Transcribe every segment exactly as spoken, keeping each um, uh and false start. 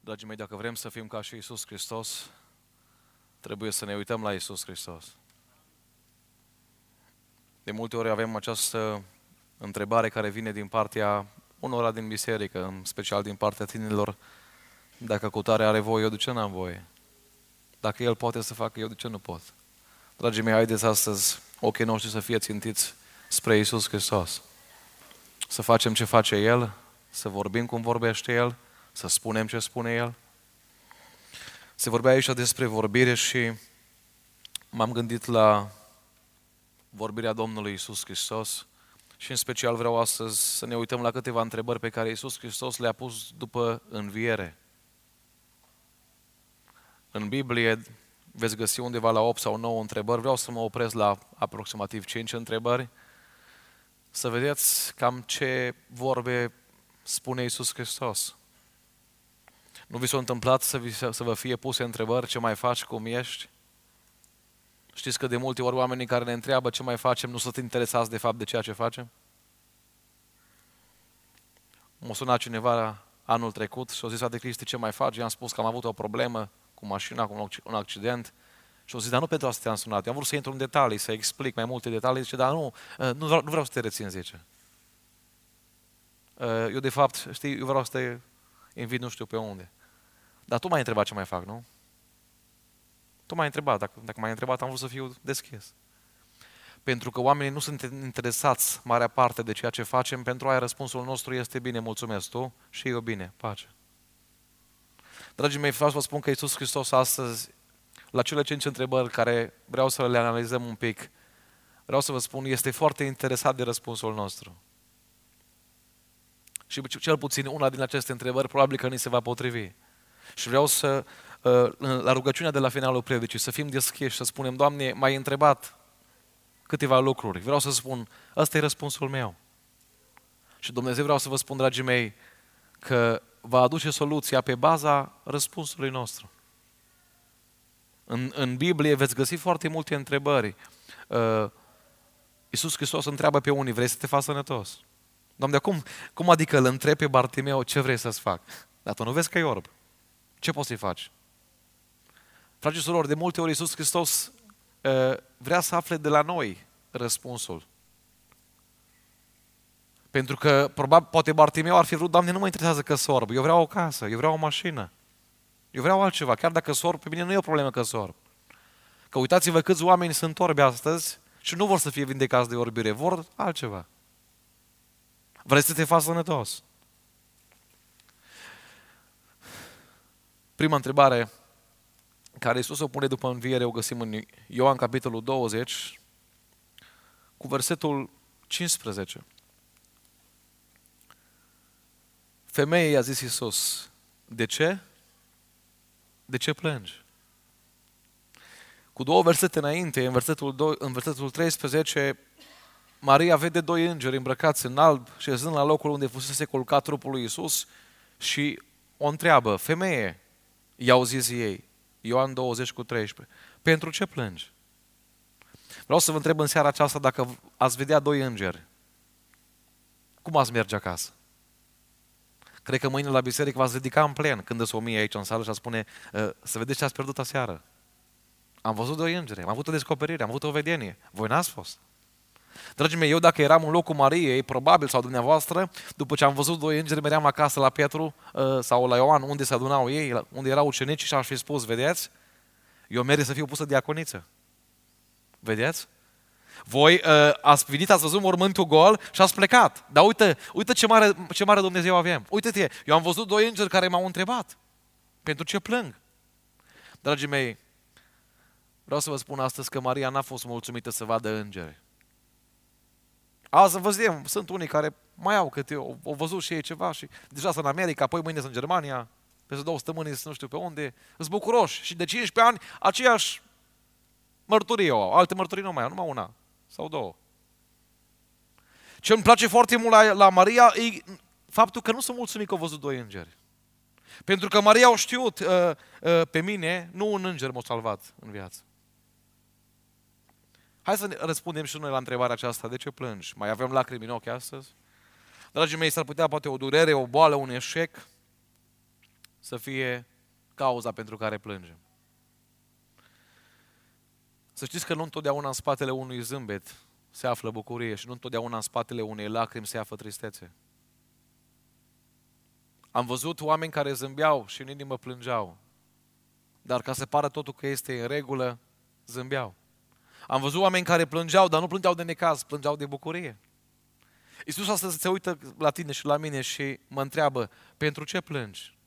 Dragii mei, dacă vrem să fim ca și Iisus Hristos, trebuie să ne uităm la Iisus Hristos. De multe ori avem această întrebare care vine din partea unora din biserică, în special din partea tinerilor: dacă cutare are voie, eu de ce n-am voie? Dacă El poate să facă, eu de ce nu pot? Dragii mei, haideți astăzi ochii noștri să fie țintiți spre Iisus Hristos. Să facem ce face El, să vorbim cum vorbește El, să spunem ce spune El. Se vorbea aici despre vorbire și m-am gândit la vorbirea Domnului Iisus Hristos și în special vreau astăzi să ne uităm la câteva întrebări pe care Iisus Hristos le-a pus după înviere. În Biblie veți găsi undeva la opt sau nouă întrebări. Vreau să mă opresc la aproximativ cinci întrebări, să vedeți cam ce vorbe spune Iisus Hristos. Nu vi s-a întâmplat să, vi, să vă fie puse întrebări: ce mai faci, cum ești? Știți că de multe ori oamenii care ne întreabă ce mai facem nu sunt interesați de fapt de ceea ce facem? M-a sunat cineva anul trecut și a zis: Frate Cristi, ce mai faci? I-am spus că am avut o problemă cu mașina, cu un accident. Și a zis: dar nu pentru asta te-am sunat. Eu am vrut să intru în detalii, să explic mai multe detalii. Zice: dar nu, nu vreau, nu vreau să te rețin, zice. Eu de fapt, știi, eu vreau să te invit nu știu pe unde. Dar tu m-ai întrebat ce mai fac, nu? Tu m-ai întrebat. Dacă, dacă m-ai întrebat, am vrut să fiu deschis. Pentru că oamenii nu sunt interesați marea parte de ceea ce facem, pentru aia răspunsul nostru este: bine, mulțumesc, tu și eu bine, pace. Dragii mei, vreau să vă spun că Iisus Hristos astăzi, la cele cinci întrebări care vreau să le analizăm un pic, vreau să vă spun, este foarte interesat de răspunsul nostru. Și cel puțin una din aceste întrebări probabil că ni se va potrivi. Și vreau să, la rugăciunea de la finalul predicii, să fim deschiși, să spunem: Doamne, m-ai întrebat câteva lucruri. Vreau să spun, ăsta e răspunsul meu. Și Dumnezeu, vreau să vă spun, dragii mei, că va aduce soluția pe baza răspunsului nostru. În, în Biblie veți găsi foarte multe întrebări. Uh, Iisus Hristos întreabă pe unii: vrei să te faci sănătos? Doamne, cum, cum adică îl întrebi pe Bartimeu ce vrei să-ți fac? Dar tu nu vezi că e orb. Ce poți să-i faci? Frate și surori, de multe ori Iisus Hristos uh, vrea să afle de la noi răspunsul. Pentru că probabil, poate Bartimeu ar fi vrut: Doamne, nu mă interesează că sunt orb, eu vreau o casă, eu vreau o mașină, eu vreau altceva, chiar dacă sunt orb, pe mine nu e o problemă că sunt orb. Că uitați-vă câți oameni sunt orbi astăzi și nu vor să fie vindecați de orbire, vor altceva. Vrei să te faci sănătos? Prima întrebare care Iisus o pune după înviere o găsim în Ioan, capitolul douăzeci, cu versetul cincisprezece. Femeie, i-a zis Iisus: de ce? De ce plângi? Cu două versete înainte, în versetul, doi, în versetul treisprezece, Maria vede doi îngeri îmbrăcați în alb, șezând la locul unde fusese culcat trupul lui Iisus, și o întreabă: femeie, i-au zis ei, Ioan douăzeci cu treisprezece, pentru ce plângi? Vreau să vă întreb în seara aceasta, dacă ați vedea doi îngeri, cum ați merge acasă? Cred că mâine la biserică v-ați ridica în plen când îți o mie aici în sală și a spune: să vedeți ce ați pierdut aseară. Am văzut doi îngeri, am avut o descoperire, am avut o vedenie. Voi n-ați fost. Dragii mei, eu dacă eram în locul Mariei, probabil, sau dumneavoastră, după ce am văzut doi îngeri, meream acasă la Petru sau la Ioan, unde se adunau ei, unde erau ucenicii, și aș fi spus: vedeți? Eu merit să fiu pusă diaconiță. Vedeți? Voi uh, ați venit, ați văzut mormântul gol și ați plecat. Dar uite, uite ce mare, ce mare Dumnezeu avem. Uite-te, eu am văzut doi îngeri care m-au întrebat: pentru ce plâng? Dragii mei, vreau să vă spun astăzi că Maria n-a fost mulțumită să vadă îngeri. Azi văzem, sunt unii care mai au câte, au, au văzut și ei ceva și deja sunt în America, apoi mâine sunt în Germania, peste două săptămâni sunt nu știu pe unde, sunt bucuroși și de cincisprezece ani aceeași mărturie au, alte mărturii nu mai au, numai una sau două. Ce îmi place foarte mult la, la Maria e faptul că nu sunt mulțumit că au văzut doi îngeri. Pentru că Maria au știut, uh, uh, pe mine, nu un înger m-a salvat în viață. Hai să ne răspundem și noi la întrebarea aceasta: de ce plângi? Mai avem lacrimi în ochi astăzi? Dragii mei, s-ar putea poate o durere, o boală, un eșec, să fie cauza pentru care plângem. Să știți că nu întotdeauna în spatele unui zâmbet se află bucurie și nu întotdeauna în spatele unei lacrimi se află tristețe. Am văzut oameni care zâmbeau și în inimă plângeau, dar ca să pară totul că este în regulă, zâmbeau. Am văzut oameni care plângeau, dar nu plângeau de necaz, plângeau de bucurie. Iisus astăzi se uită la tine și la mine și mă întreabă, pentru ce plângi?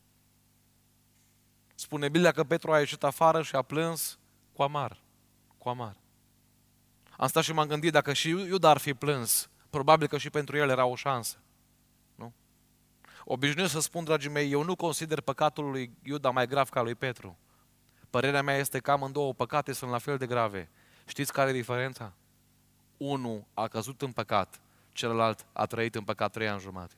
Spune Biblia că Petru a ieșit afară și a plâns cu amar. Cu amar. Am stat și m-am gândit, dacă și Iuda ar fi plâns, probabil că și pentru el era o șansă. Nu? Obișnuiesc să spun, dragii mei, eu nu consider păcatul lui Iuda mai grav ca lui Petru. Părerea mea este că amândouă păcate sunt la fel de grave. Știți care e diferența? Unul a căzut în păcat, celălalt a trăit în păcat trei ani jumate.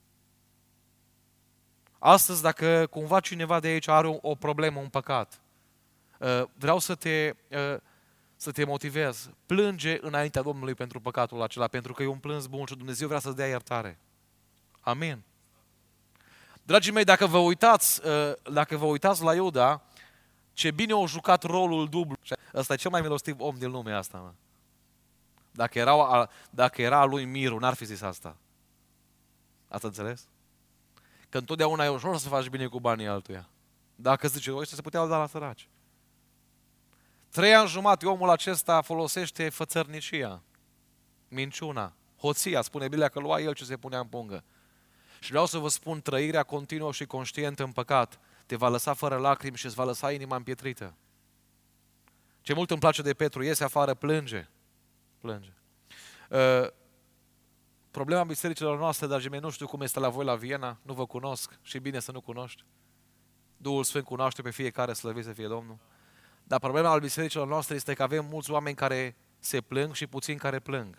Astăzi, dacă cumva cineva de aici are o, o problemă, un păcat, vreau să te, să te motivez. Plânge înaintea Domnului pentru păcatul acela, pentru că e un plâns bun și Dumnezeu vrea să-ți dea iertare. Amin. Dragii mei, dacă vă uitați, dacă vă uitați la Iuda, ce bine a jucat rolul dublu. Ăsta e cel mai milostiv om din lumea asta. Mă. Dacă era, dacă era a lui Miru, n-ar fi zis asta. Ați înțeles? Că întotdeauna e ușor să faci bine cu banii altuia. Dacă zice, ăștia se puteau da la săraci. Trei ani jumate omul acesta folosește fățărnicia, minciuna, hoția, spune Biblia că lua el ce se punea în pungă. Și vreau să vă spun, trăirea continuă și conștientă în păcat te va lăsa fără lacrimi și îți va lăsa inima împietrită. Ce mult îmi place de Petru, iese afară, plânge. Plânge. Uh, problema bisericilor noastre, dragii mei, nu știu cum este la voi la Viena, nu vă cunosc și bine să nu cunoști. Duhul Sfânt cunoaște pe fiecare, slăvit să fie Domnul. Dar problema al bisericilor noastre este că avem mulți oameni care se plâng și puțini care plâng.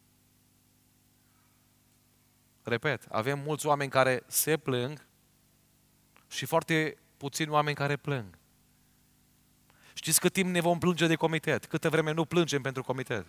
Repet, avem mulți oameni care se plâng și foarte puțini oameni care plâng. Știți cât timp ne vom plânge de comitet? Câtă vreme nu plângem pentru comitet?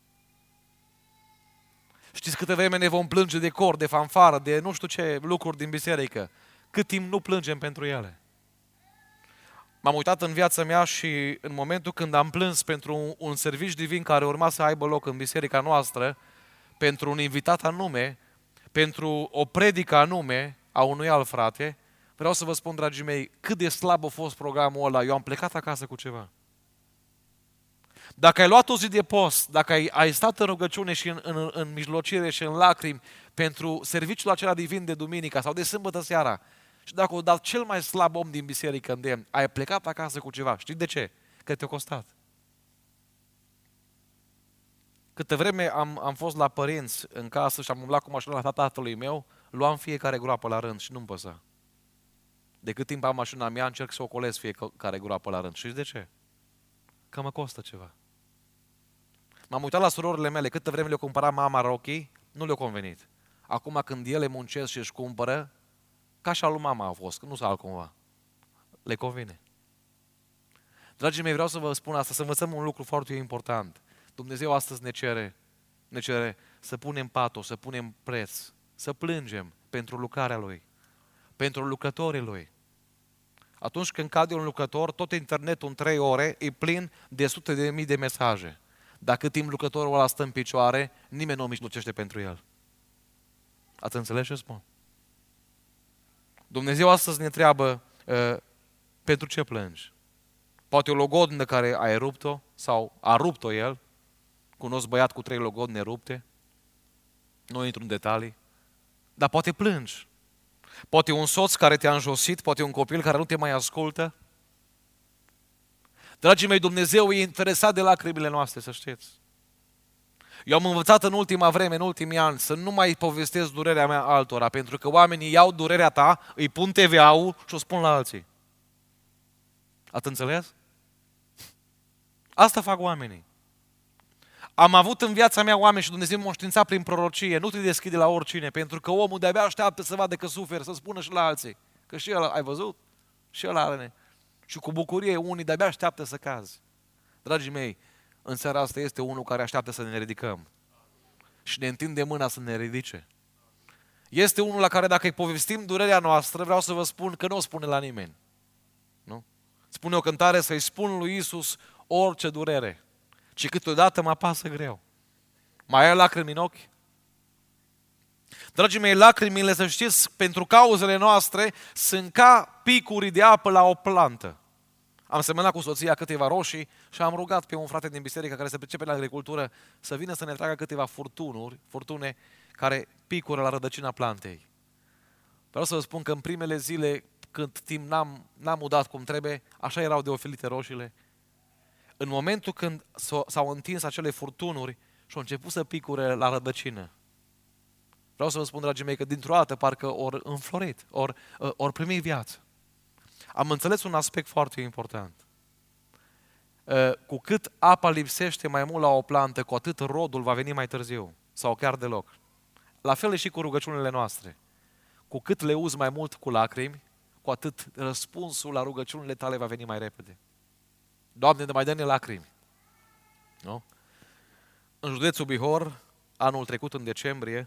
Știți câtă vreme ne vom plânge de cor, de fanfară, de nu știu ce lucruri din biserică? Cât timp nu plângem pentru ele? M-am uitat în viața mea și în momentul când am plâns pentru un, un serviciu divin care urma să aibă loc în biserica noastră, pentru un invitat anume, pentru o predică anume a unui alt frate, vreau să vă spun, dragii mei, cât de slab a fost programul ăla. Eu am plecat acasă cu ceva. Dacă ai luat o zi de post, dacă ai, ai stat în rugăciune și în, în, în mijlocire și în lacrimi pentru serviciul acela divin de duminică sau de sâmbătă seara, și dacă o dat cel mai slab om din biserică îndemn, ai plecat acasă cu ceva. Știi de ce? Că te-a costat. Câte vreme am, am fost la părinți în casă și am umblat cu mașina la tatălui meu, luam fiecare groapă la rând și nu-mi păsa. De cât timp am mașina mea, încerc să ocolez fiecare groapă la rând. Știți de ce? Că mă costă ceva. M-am uitat la surorile mele, câtă vreme le-a cumpărat mama rochii, nu le-a convenit. Acum când ele muncesc și își cumpără, ca și al lui mama a fost, nu s-a altcumva. Le convine. Dragii mei, vreau să vă spun asta, să învățăm un lucru foarte important. Dumnezeu astăzi ne cere, ne cere să punem patos, să punem preț, să plângem pentru lucrarea Lui, pentru lucrătorii Lui. Atunci când cade un lucrător, tot internetul în trei ore e plin de sute de mii de mesaje. Dacă timp lucrătorul ăla stă în picioare, nimeni nu o mijlocește pentru el. Ați înțeles ce spun? Dumnezeu astăzi ne întreabă, uh, pentru ce plângi? Poate o logodnă care ai rupt-o sau a rupt-o el. Cunosc băiat cu trei logodne rupte. Nu intru în detalii. Dar poate plângi. Poate un soț care te-a înjosit, poate un copil care nu te mai ascultă. Dragii mei, Dumnezeu e interesat de lacrimile noastre, să știți. Eu am învățat în ultima vreme, în ultimii ani, să nu mai povestesc durerea mea altora, pentru că oamenii iau durerea ta, îi pun T V A-ul și o spun la alții. Ați înțeles? Asta fac oamenii. Am avut în viața mea oameni și Dumnezeu m-a științat prin prorocie, nu te deschide la oricine, pentru că omul de-abia așteaptă să vadă că suferi, să spună și la alții. Că și el, ai văzut? Și el are. Și cu bucurie unii de-abia așteaptă să cazi. Dragii mei, în seara asta este unul care așteaptă să ne ridicăm. Și ne întinde mâna să ne ridice. Este unul la care dacă îi povestim durerea noastră, vreau să vă spun că nu o spune la nimeni. Nu? Spune o cântare să-i spun lui Iisus orice durere, ci câteodată mă apasă greu. Mai ai lacrimi în ochi? Dragii mei, lacrimile, să știți, pentru cauzele noastre, sunt ca picuri de apă la o plantă. Am semănat cu soția câteva roșii și am rugat pe un frate din biserică care se pricepe la agricultură să vină să ne tragă câteva furtunuri, furtune care picură la rădăcina plantei. Vreau să vă spun că în primele zile, când timp n-am, n-am udat cum trebuie, așa erau de ofelite roșiile. În momentul când s-au întins acele furtunuri și au început să picure la rădăcină, vreau să vă spun, dragii mei, că dintr-o dată parcă ori înflorit, ori, ori primit viață. Am înțeles un aspect foarte important. Cu cât apa lipsește mai mult la o plantă, cu atât rodul va veni mai târziu sau chiar deloc. La fel e și cu rugăciunile noastre. Cu cât le uzi mai mult cu lacrimi, cu atât răspunsul la rugăciunile tale va veni mai repede. Doamne, ne mai dă-ne lacrimi. Nu? În județul Bihor, anul trecut, în decembrie,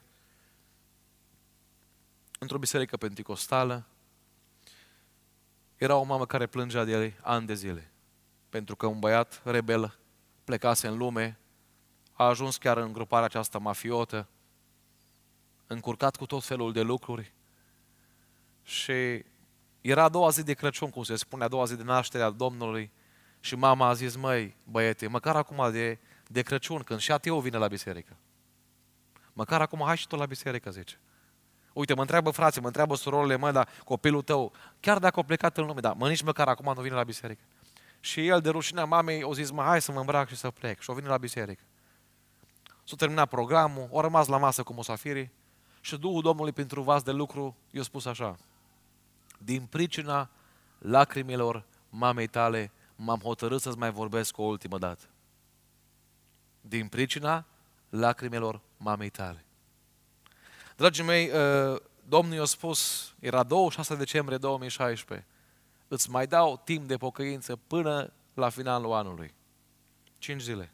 într-o biserică penticostală, era o mamă care plângea de ani de zile. Pentru că un băiat rebel plecase în lume, a ajuns chiar în gruparea aceasta mafiotă, încurcat cu tot felul de lucruri. Și era a doua zi de Crăciun, cum se spune, a doua zi de naștere a Domnului. Și mama a zis, măi, băiete, măcar acum de, de Crăciun, când și ateu vine la biserică. Măcar acum hai și tu la biserică, zice. Uite, mă întreabă frații, mă întreabă surorile, mă, dar copilul tău, chiar dacă a plecat în lume, dar mă, nici măcar acum nu vine la biserică. Și el, de rușinea mamei, o zis, mă, hai să mă îmbrac și să plec. Și o vine la biserică. S-a terminat programul, a rămas la masă cu musafirii și Duhul Domnului pentru vas de lucru i-a spus așa: din pricina lacrimilor mamei tale m-am hotărât să-ți mai vorbesc o ultimă dată. Din pricina lacrimilor mamei tale. Dragii mei, Domnul i-a spus, era douăzeci și șase decembrie două mii șaisprezece, îți mai dau timp de pocăință până la finalul anului. Cinci zile.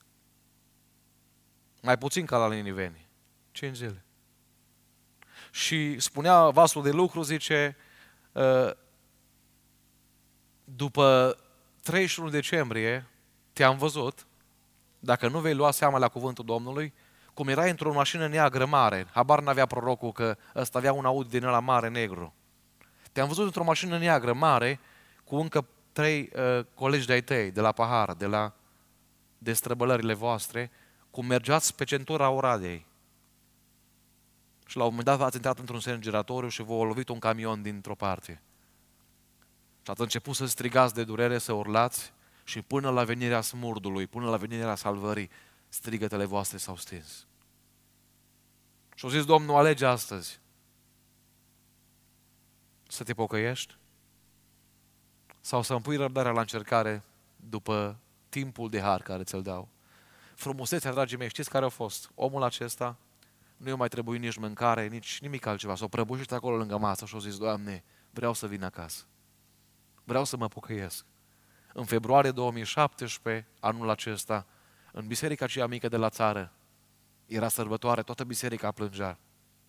Mai puțin ca la niniveni. Cinci zile. Și spunea vasul de lucru, zice, după treizeci și unu decembrie te-am văzut, dacă nu vei lua seama la cuvântul Domnului, cum erai într-o mașină neagră mare, habar n-avea prorocul că ăsta avea un Audi din ăla mare negru. Te-am văzut într-o mașină neagră mare cu încă trei uh, colegi de-ai tăi, de la Pahar, de la destrăbălările voastre, cum mergeați pe centura Oradei. Și la un moment dat ați intrat într-un sângeratoriu și v-a lovit un camion dintr-o parte. Și ați început să strigați de durere, să urlați și până la venirea smurdului, până la venirea salvării, strigătele voastre s-au stins. Și a zis Domnul, alege astăzi să te pocăiești sau să împui răbdarea la încercare după timpul de har care ți-l dau. Frumusețea, dragii mei, știți care a fost? Omul acesta nu i-a mai trebuit nici mâncare, nici nimic altceva. S-a prăbușit acolo lângă masă și a zis, Doamne, vreau să vin acasă. Vreau să mă pocăiesc. În februarie două mii șaptesprezece, anul acesta, în biserica aceea mică de la țară, era sărbătoare, toată biserica plângea.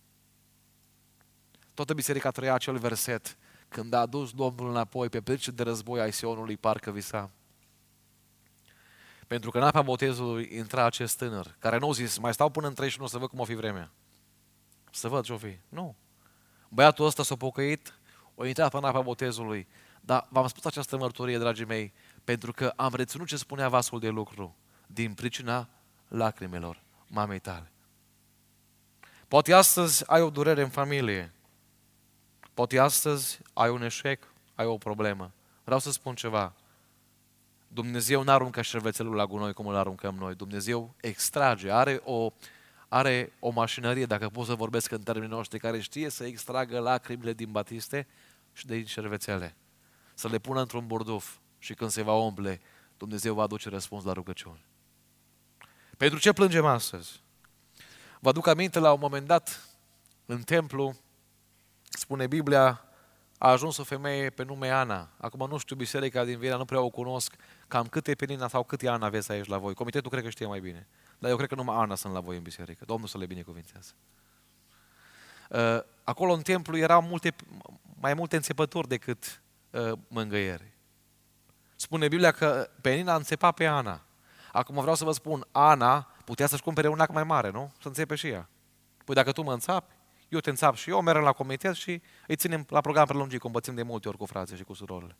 Toată biserica trăia acel verset, când a adus Domnul înapoi pe plece de război ai Sionului, parcă visam. Pentru că în apa botezului intra acest tânăr, care nu a zis, mai stau până în treizeci și unu să văd cum o fi vremea. Să văd ce o fi. Nu. Băiatul ăsta s-a pocăit, a intrat în apa botezului. Dar v-am spus această mărturie, dragii mei, pentru că am reținut ce spunea vasul de lucru, din pricina lacrimelor mamei tale. Poate astăzi ai o durere în familie, poate astăzi ai un eșec, ai o problemă. Vreau să spun ceva. Dumnezeu nu aruncă șervețelul la gunoi cum îl aruncăm noi. Dumnezeu extrage, are o, are o mașinărie, dacă pot să vorbesc în termenii noștri, care știe să extragă lacrimile din batiste și de șervețele. Să le pună într-un burduf și când se va umple, Dumnezeu va aduce răspuns la rugăciuni. Pentru ce plângem astăzi? Vă aduc aminte, la un moment dat, în templu, spune Biblia, a ajuns o femeie pe nume Ana. Acum nu știu biserica din Viena, nu prea o cunosc. Cam câte Penina sau câte Ana aveți aici la voi? Comitetul cred că știe mai bine. Dar eu cred că numai Ana sunt la voi în biserică. Domnul să le binecuvințează. Acolo în templu erau multe, mai multe înțepături decât mângâieri. Spune Biblia că Penina înțepa pe Ana. Acum vreau să vă spun, Ana putea să-și cumpere un ac mai mare, nu? Să înțepe și ea. Păi dacă tu mă înțapi, eu te înțap și eu, mergem la comitet și îi ținem la program prelungit, cum bățim de multe ori cu frații și cu surorile.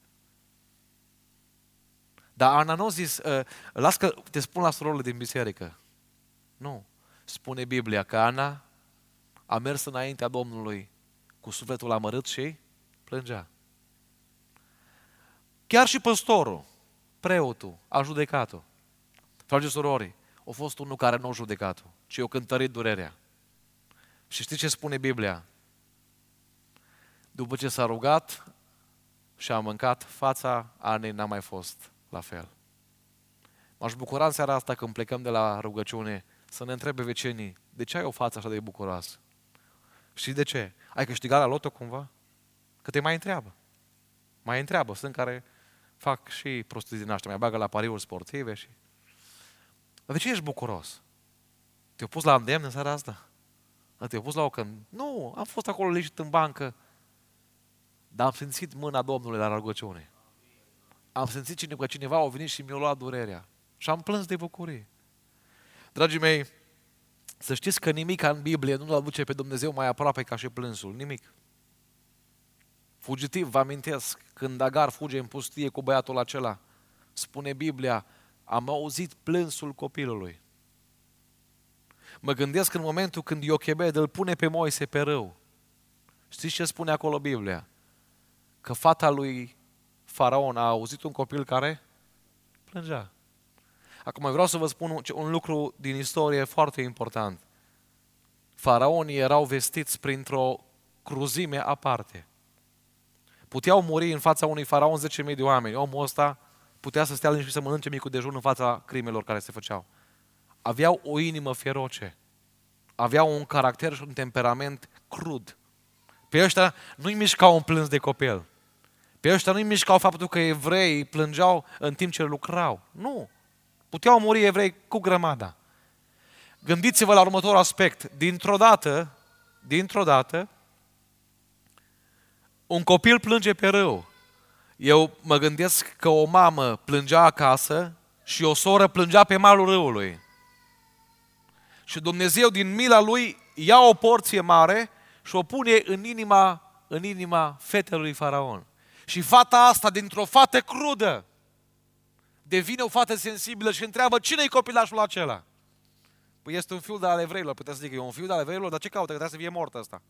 Dar Ana nu a zis, las că te spun la surorile din biserică. Nu. Spune Biblia că Ana a mers înaintea Domnului cu sufletul amărât și plângea. Chiar și păstorul, preotul, a judecat-o. Frate și surori, a fost unul care nu a judecat-o, ci i-a cântărit durerea. Și știți ce spune Biblia? După ce s-a rugat și a mâncat, fața Anei n-a mai fost la fel. M-aș bucura în seara asta când plecăm de la rugăciune să ne întrebe vecinii, de ce ai o față așa de bucuroasă? Știi de ce? Ai câștigat la loto cumva? Că te mai întreabă. Mai întreabă, sunt care fac și prostii din aștia, mai bagă la pariuri sportive și... Dar de ce ești bucuros? Te-ai pus la îndemn în seara asta? Te-ai pus la o când... Nu, am fost acolo liniștit în bancă, dar am simțit mâna Domnului la rugăciune. Am simțit că cineva a venit și mi-a luat durerea. Și am plâns de bucurie. Dragii mei, să știți că nimic în Biblie nu-L aduce pe Dumnezeu mai aproape ca și plânsul. Nimic. Fugitiv, vă amintesc, când Agar fuge în pustie cu băiatul acela, spune Biblia, am auzit plânsul copilului. Mă gândesc în momentul când Iochebed îl pune pe Moise pe râu. Știți ce spune acolo Biblia? Că fata lui Faraon a auzit un copil care plângea. Acum vreau să vă spun un, un lucru din istorie foarte important. Faraonii erau vestiți printr-o cruzime aparte. Puteau muri în fața unui faraon zece mii de oameni. Omul ăsta putea să stea liniștit să mănânce micul dejun în fața crimelor care se făceau. Aveau o inimă feroce. Aveau un caracter și un temperament crud. Pe ăștia nu-i mișcau un plâns de copil. Pe ăștia nu-i mișcau faptul că evreii plângeau în timp ce lucrau. Nu. Puteau muri evrei cu grămada. Gândiți-vă la următorul aspect. Dintr-o dată, dintr-o dată, un copil plânge pe râu. Eu mă gândesc că o mamă plângea acasă și o soră plângea pe malul râului. Și Dumnezeu din mila Lui ia o porție mare și o pune în inima, în inima fetelui Faraon. Și fata asta, dintr-o fată crudă, devine o fată sensibilă și întreabă, cine-i copilașul acela? Păi este un fiu de ale evreilor, putea să zic, e un fiu de ale evreilor, dar ce caută? Că trebuie să fie mort ăsta.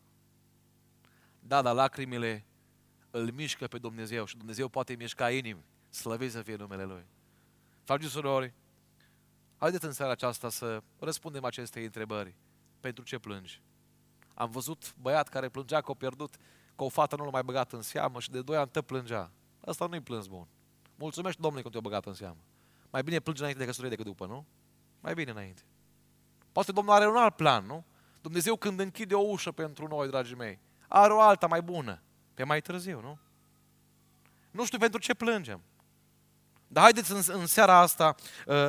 Da, dar lacrimile îl mișcă pe Dumnezeu și Dumnezeu poate mișca inimi. Slăviți să fie numele Lui. Frate și surori, haideți în seara aceasta să răspundem acestei întrebări. Pentru ce plângi? Am văzut băiat care plângea că a pierdut, că o fată nu l-a mai băgat în seamă și de doi ani tot plângea. Asta nu-i plâns bun. Mulțumești Domnului că te-a băgat în seamă. Mai bine plângi înainte de căsătorie decât după, nu? Mai bine înainte. Poate Domnul are un alt plan, nu? Dumnezeu când închide o ușă pentru noi, dragii mei, are o alta mai bună. Pe mai târziu, nu? Nu știu pentru ce plângem. Dar haideți în, în seara asta, uh,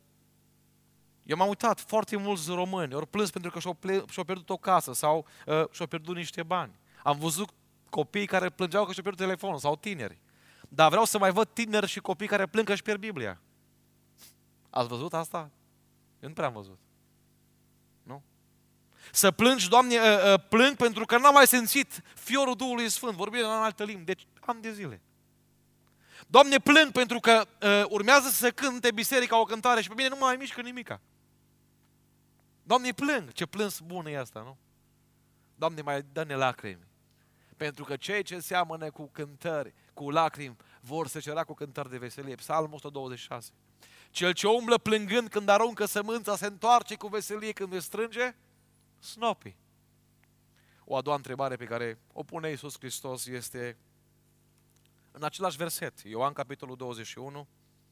eu m-am uitat, foarte mulți români au plâns pentru că și-au, și-au pierdut o casă sau uh, și-au pierdut niște bani. Am văzut copii care plângeau că și-au pierdut telefonul sau tineri. Dar vreau să mai văd tineri și copii care plâng că își pierd Biblia. Ați văzut asta? Eu nu prea am văzut. Nu? Să plângi, Doamne, uh, uh, plâng pentru că n-am mai simțit fiorul Duhului Sfânt, vorbire în altă limbă, deci am de zile. Doamne, plâng pentru că uh, urmează să cânte biserica o cântare și pe mine nu mai mișcă nimica. Doamne, plâng. Ce plâns bun e asta, nu? Doamne, mai dă-ne lacrimi. Pentru că cei ce seamănă cu cântări, cu lacrimi, vor secera cu cântări de veselie. Psalmul o sută douăzeci și șase. Cel ce umblă plângând când aruncă sămânța, se întoarce cu veselie când îi strânge snopii. O a doua întrebare pe care o pune Iisus Hristos este în același verset, Ioan capitolul douăzeci și unu,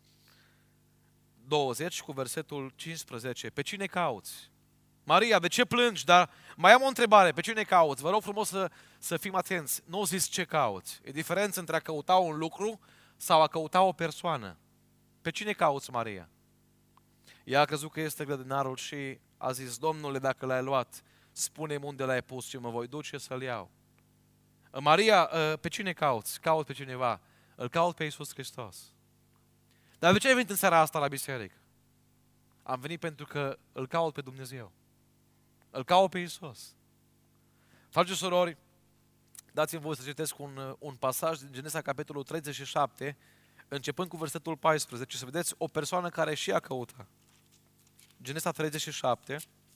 douăzeci cu versetul cincisprezece. Pe cine cauți? Maria, de ce plângi? Dar mai am o întrebare, pe cine cauți? Vă rog frumos să, să fim atenți. Nu zis ce cauți. E diferență între a căuta un lucru sau a căuta o persoană. Pe cine cauți, Maria? Ea a crezut că este grădinarul și a zis, Domnule, dacă l-ai luat, spune-mi unde l-ai pus și mă voi duce să-l iau. Maria, pe cine cauți? Caut pe cineva. Îl caut pe Iisus Hristos. Dar de ce ai venit în seara asta la biserică? Am venit pentru că îl caut pe Dumnezeu. Îl caut pe Iisus. Frați și surori, dați-mi voi să citesc un, un pasaj din Genesa, capitolul treizeci și șapte, începând cu versetul paisprezece, să vedeți o persoană care și ea căuta. Genesa treizeci și șapte,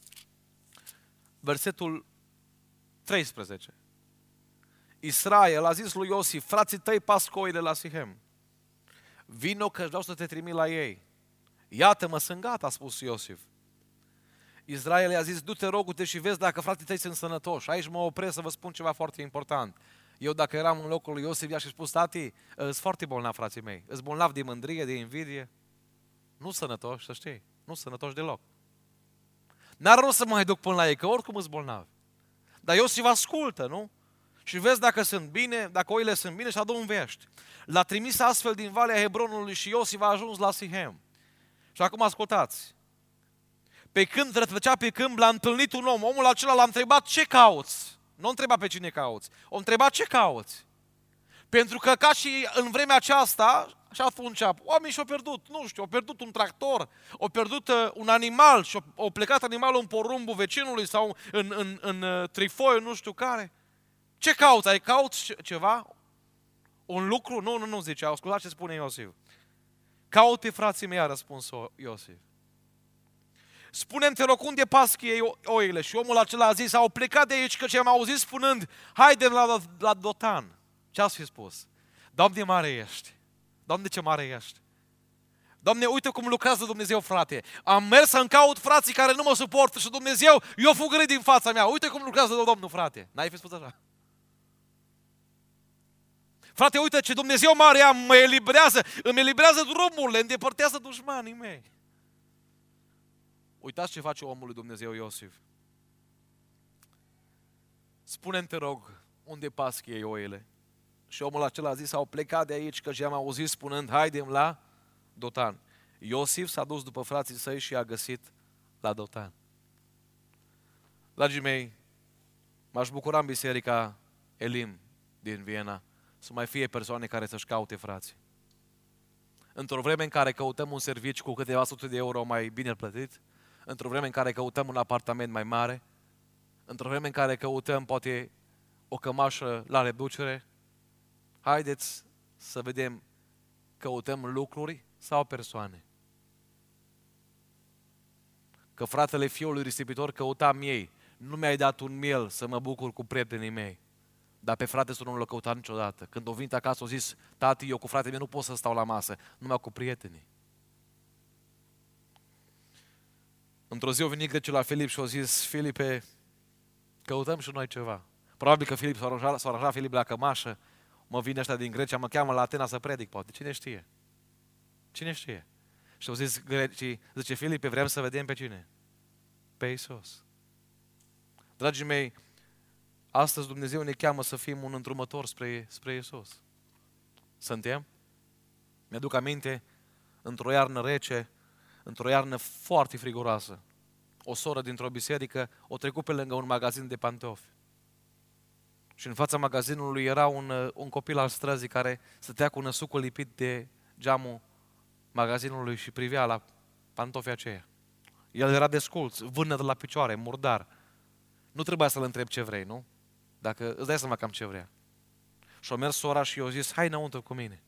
versetul treisprezece. Israel a zis lui Iosif, frații tăi pasc oile la Sihem. Vino că vreau să te trimit la ei. Iată-mă, sunt gata, a spus Iosif. Israel i-a zis, du-te, rogu-te și vezi dacă frații tăi sunt sănătoși. Aici mă opresc să vă spun ceva foarte important. Eu dacă eram în locul lui Iosif, i-aș spus, tati, sunt foarte bolnav, frații mei. Sunt bolnav de mândrie, de invidie. Nu sănătoși, să știi. Nu sănătoși deloc. N-ar rost să mă mai duc până la ei, că oricum sunt bolnavi. Dar Iosif ascultă, nu? Și vezi dacă sunt bine, dacă oile sunt bine și adu în vești. L-a trimis astfel din Valea Hebronului și Iosif a ajuns la Sihem. Și acum ascultați. Pe când rătăcea pe câmp, l-a întâlnit un om. Omul acela l-a întrebat, ce cauți? Nu întreba pe cine cauți. O întreba, ce cauți? Pentru că ca și în vremea aceasta, și atunci, oamenii și-au pierdut, nu știu, au pierdut un tractor, au pierdut uh, un animal și au plecat animalul în porumbul vecinului sau în, în, în uh, trifoiul nu știu care. Ce cauți? Ai cauți ceva? Un lucru? Nu, nu, nu, zice. Ascultați ce spune Iosif. Caut pe frații mei, a răspuns Iosif. Spune-mi, te rog, unde pasc ei oile? Și omul acela a zis, au plecat de aici, căci am auzit spunând, haide la, la Dotan. Ce ați fi spus? Doamne, mare ești. Doamne, ce mare ești. Doamne, uite cum lucrează Dumnezeu, frate. Am mers să-mi caut frații care nu mă suportă și Dumnezeu, eu fugărit din fața mea. Uite cum lucrează Domnul, frate. N-ai fi spus așa? Frate, uite ce Dumnezeu mare am, mă eliberează, îmi eliberează drumurile, îndepărtează dușmanii mei. Uitați ce face omul lui Dumnezeu Iosif. Spune-mi, te rog, unde pasc ei oile? Și omul acela a zis, au plecat de aici, că am auzit spunând, haidem la Dotan. Iosif s-a dus după frații săi și i-a găsit la Dotan. Dragii mei, m-aș bucura în biserica Elim din Viena să mai fie persoane care să-și caute frații. Într-o vreme în care căutăm un serviciu cu câteva sute de euro mai bine plătit, într-o vreme în care căutăm un apartament mai mare, într-o vreme în care căutăm poate o cămașă la reducere, haideți să vedem, căutăm lucruri sau persoane. Că fratele fiului risipitor căuta miei, nu mi-ai dat un miel să mă bucur cu prietenii mei. Dar pe frate să nu l-a căutat niciodată. Când o venit acasă, o zis, tati, eu cu fratele meu nu pot să stau la masă, numai cu prietenii. Într-o zi a venit grecul la Filip și a zis, Filipe, căutăm și noi ceva. Probabil că Filip s-a aranjat, s-a aranjat Filip la cămașă, mă vine ăștia din Grecia, mă cheamă la Atena să predic, poate. Cine știe? Cine știe? Și au zis grecii, zice, Filipe, vrem să vedem pe cine? Pe Iisus. Dragii mei, astăzi Dumnezeu ne cheamă să fim un îndrumător spre, spre Iisus. Suntem? Mi-aduc aminte, într-o iarnă rece, într-o iarnă foarte friguroasă, o soră dintr-o biserică o trecut pe lângă un magazin de pantofi. Și în fața magazinului era un, un copil al străzii care stătea cu năsucul lipit de geamul magazinului și privea la pantofii aceia. El era desculț, vână de la picioare, murdar. Nu trebuia să-l întreb ce vrei, nu? Dacă îți dai seama cam ce vrea. Și-a mers sora și i-a zis, hai înăuntru cu mine.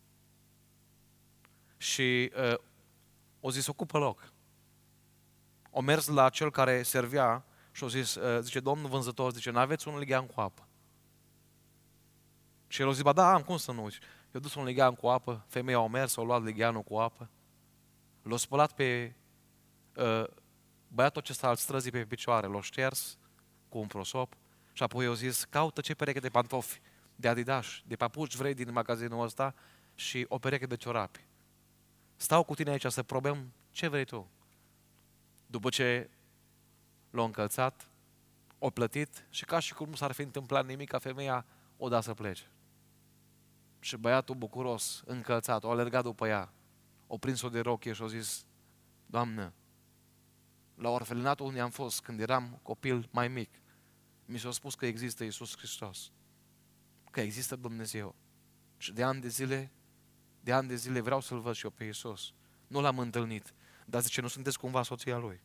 Și uh, o zis, ocupă loc. O mers la cel care servea și a zis, uh, zice, domnul vânzător, zice, n-aveți un lighean cu apă? Și el a zis, ba da, am, cum să nu uiți? I-a dus un lighean cu apă, femeia a mers, a luat ligheanul cu apă, l-a spălat pe uh, băiatul acesta al străzii pe picioare, l-a șters cu un prosop și apoi i-a zis, caută ce pereche de pantofi, de Adidas, de papuci vrei din magazinul ăsta și o pereche de ciorapi. Stau cu tine aici să probăm ce vrei tu. După ce l-a încălțat, o plătit și ca și cum nu s-ar fi întâmplat nimic, ca femeia o da să plece. Și băiatul bucuros, încălțat, o alergat după ea, o prins-o de rochie și a zis, Doamnă, la orfelinatul unde am fost când eram copil mai mic, mi s-a spus că există Iisus Hristos, că există Dumnezeu. Și de ani de zile, de ani de zile vreau să-L văd și eu pe Iisus. Nu L-am întâlnit, dar zice, nu sunteți cumva soția Lui?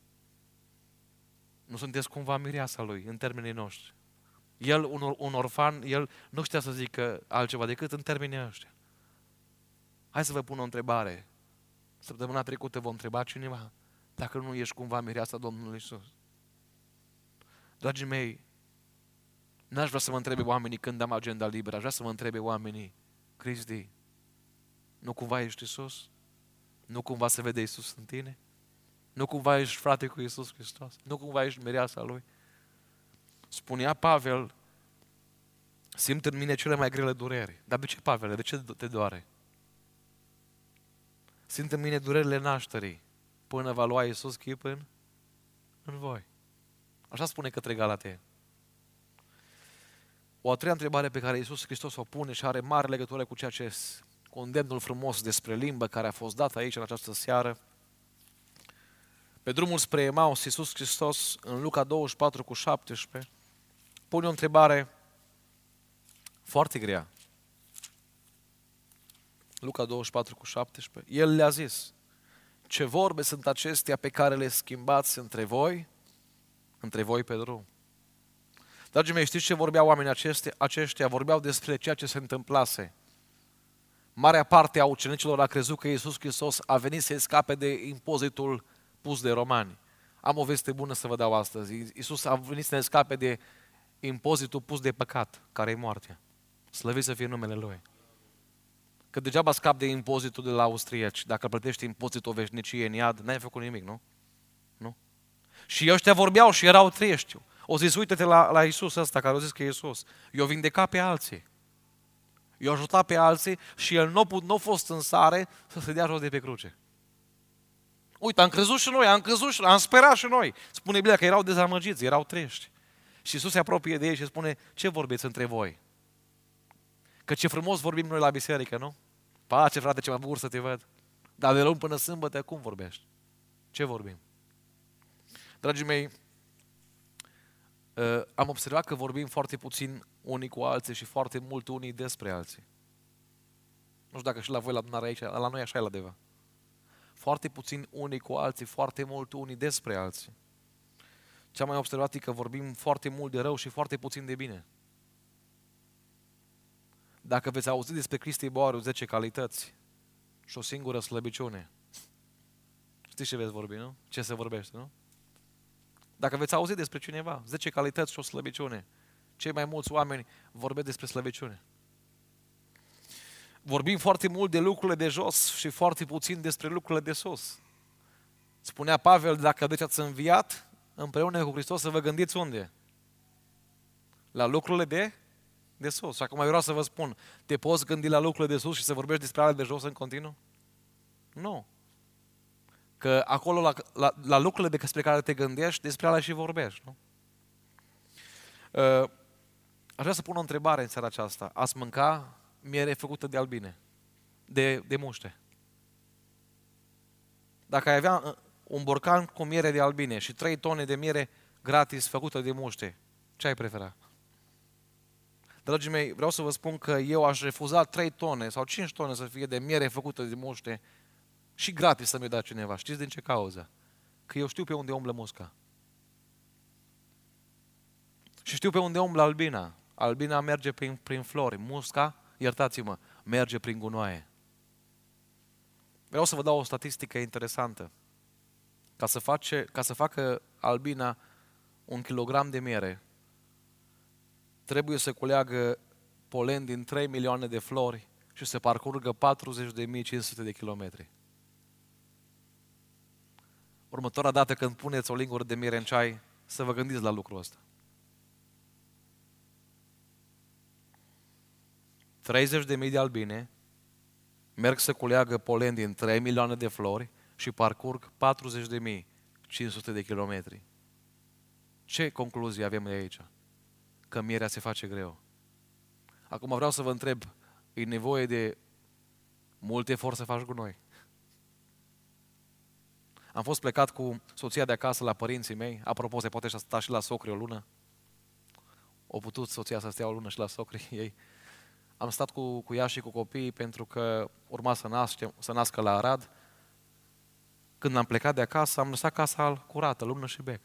Nu sunteți cumva mireasa Lui, în termenii noștri? El, un, un orfan, el nu știa să zică altceva decât în termenii ăștia. Hai să vă pun o întrebare. Săptămâna trecută vom întreba cineva dacă nu ești cumva mireasa Domnului Iisus. Dragii mei, n-aș vrea să mă întrebe oamenii când am agenda liberă, aș vrea să mă întrebe oamenii, Cristi, nu cumva ești Iisus? Nu cumva se vede Iisus în tine? Nu cumva ești frate cu Iisus Hristos? Nu cumva ești mireasa Lui? Spunea Pavel, simt în mine cele mai grele dureri. Dar de ce, Pavel? De ce te doare? Simt în mine durerile nașterii până va lua Iisus chip în, în voi. Așa spune către Galatei. O a treia întrebare pe care Iisus Hristos o pune și are mare legătură cu ceea ce cu îndemnul frumos despre limbă care a fost dat aici în această seară. Pe drumul spre Emaus, Iisus Hristos, în Luca douăzeci și patru cu șaptesprezece, pune o întrebare foarte grea. Luca douăzeci și patru cu șaptesprezece. El le-a zis, ce vorbe sunt acestea pe care le schimbați între voi, între voi pe drum? Dragii mei, știți ce vorbeau oamenii aceștia? aceștia? Vorbeau despre ceea ce se întâmplase. Marea parte a ucenicilor a crezut că Iisus Hristos a venit să scape de impozitul pus de romani. Am o veste bună să vă dau astăzi. Iisus a venit să ne scape de impozitul pus de păcat, care e moartea. Slăvit să fie numele Lui. Că degeaba scap de impozitul de la austrieci. Dacă plătești impozitul o veșnicie în iad, n-ai făcut nimic, nu? Nu? Și ăștia vorbeau și erau triști. O zis, uite-te la, la Iisus ăsta, care o zis că e Iisus. Eu vindeca pe alții. Eu ajuta pe alții și el nu n-a fost în stare să se dea jos de pe cruce. Uite, am crezut și noi, am crezut și noi, am sperat și noi. Spune Biblia că erau dezamăgiți, erau triști. Și Iisus se apropie de ei și spune, ce vorbiți între voi? Că ce frumos vorbim noi la biserică, nu? Pace, frate, ce mă bucur să te văd. Dar de luni până sâmbătă, cum vorbești? Ce vorbim? Dragii mei, am observat că vorbim foarte puțin unii cu alții și foarte mult unii despre alții. Nu știu dacă și la voi la adunare aici, la noi așa e la Deva. Foarte puțin unii cu alții, foarte mult unii despre alții. Ce am mai observat e că vorbim foarte mult de rău și foarte puțin de bine. Dacă veți auzi despre Cristi Boaru zece calități și o singură slăbiciune, știți ce veți vorbi, nu? Ce se vorbește, nu? Dacă veți auzi despre cineva, zece calități și o slăbiciune, cei mai mulți oameni vorbesc despre slăbiciune. Vorbim foarte mult de lucrurile de jos și foarte puțin despre lucrurile de sus. Spunea Pavel, dacă deci ați înviat împreună cu Hristos, să vă gândiți unde? La lucrurile de, de sus. Și acum eu vreau să vă spun, te poți gândi la lucrurile de sus și să vorbești despre ale de jos în continuu? Nu. Că acolo, la, la, la lucrurile despre care te gândești, despre alea și vorbești, nu? Uh, aș vrea să pun o întrebare în seara aceasta. Ați mânca miere făcută de albine, de, de muște? Dacă ai avea un borcan cu miere de albine și trei tone de miere gratis făcută de muște, ce ai prefera? Dragii mei, vreau să vă spun că eu aș refuza trei tone sau cinci tone să fie de miere făcută de muște și gratis să mi-o dea cineva. Știți din ce cauză? Că eu știu pe unde umblă musca. Și știu pe unde umblă albina. Albina merge prin, prin flori. Musca, iertați-mă, merge prin gunoaie. Vreau să vă dau o statistică interesantă. Ca să, face, ca să facă albina un kilogram de miere, trebuie să culeagă polen din trei milioane de flori și să parcurgă patruzeci de mii cinci sute de kilometri. Următoarea dată când puneți o lingură de miere în ceai, să vă gândiți la lucrul ăsta. treizeci de mii de albine merg să culeagă polen din trei milioane de flori și parcurg patruzeci de mii cinci sute de kilometri. Ce concluzie avem de aici? Că mierea se face greu. Acum vreau să vă întreb, e nevoie de mult efort să faci gunoi? Am fost plecat cu soția de acasă la părinții mei. Apropo, se poate sta și la socri o lună. O putut soția să stea o lună și la socrii ei. Am stat cu, cu ea și cu copiii pentru că urma să, nasce, să nască la Arad. Când am plecat de acasă, am lăsat casa curată, lumână și bec.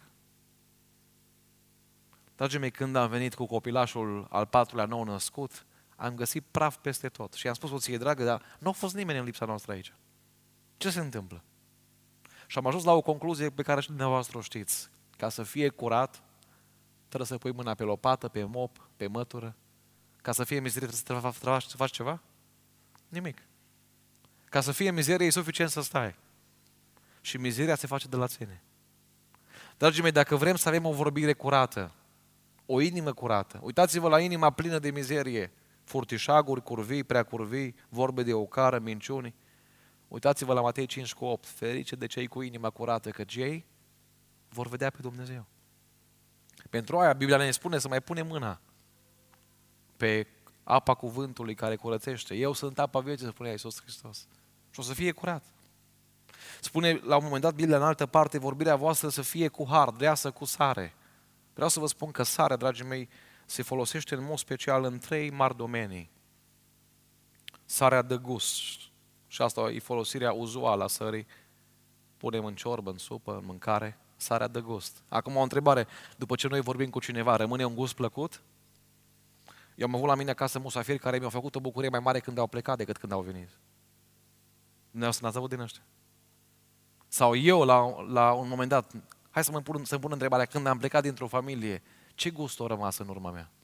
Dragii mei, când am venit cu copilașul al patrulea nou născut, am găsit praf peste tot. Și am spus soției, dragă, dar nu a fost nimeni în lipsa noastră aici. Ce se întâmplă? Și am ajuns la o concluzie pe care și dumneavoastră o știți. Ca să fie curat, trebuie să pui mâna pe lopată, pe mop, pe mătură. Ca să fie mizerie, trebuie să faci ceva? Nimic. Ca să fie mizerie, e suficient să stai. Și mizeria se face de la ține. Dragii mei, dacă vrem să avem o vorbire curată, o inimă curată, uitați-vă la inima plină de mizerie, furtișaguri, curvii, prea curvii, vorbe de ocară, minciuni. Uitați-vă la Matei cinci cu opt, ferice de cei cu inima curată, că ei vor vedea pe Dumnezeu. Pentru aia Biblia ne spune să mai punem mâna pe apa cuvântului care curățește. Eu sunt apa vieții, spunea Iisus Hristos. Și o să fie curat. Spune la un moment dat Biblia în altă parte, vorbirea voastră să fie cu har, dreasă cu sare. Vreau să vă spun că sarea, dragii mei, se folosește în mod special în trei mari domenii. Sarea de gust. Și asta e folosirea uzuală a sării. Punem în ciorbă, în supă, în mâncare. Sarea de gust. Acum o întrebare. După ce noi vorbim cu cineva, rămâne un gust plăcut? Eu am avut la mine acasă musafiri care mi-au făcut o bucurie mai mare când au plecat decât când au venit. Dumneavoastră n-ați avut din ăștia? Sau eu, la, la un moment dat, hai să mă pun, să-mi pun întrebarea, când am plecat dintr-o familie, ce gust a rămas în urma mea?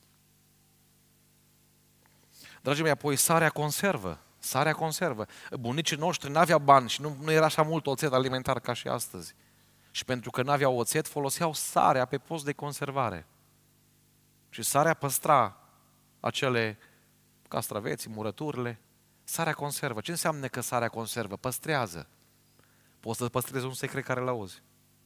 Dragii mei, apoi sarea conservă. Sarea conservă. Bunicii noștri n-aveau bani și nu, nu era așa mult oțet alimentar ca și astăzi. Și pentru că n-aveau oțet, foloseau sarea pe post de conservare. Și sarea păstra acele castraveți, murăturile. Sarea conservă. Ce înseamnă că sarea conservă? Păstrează. Poți să păstrezi un secret care l-auzi.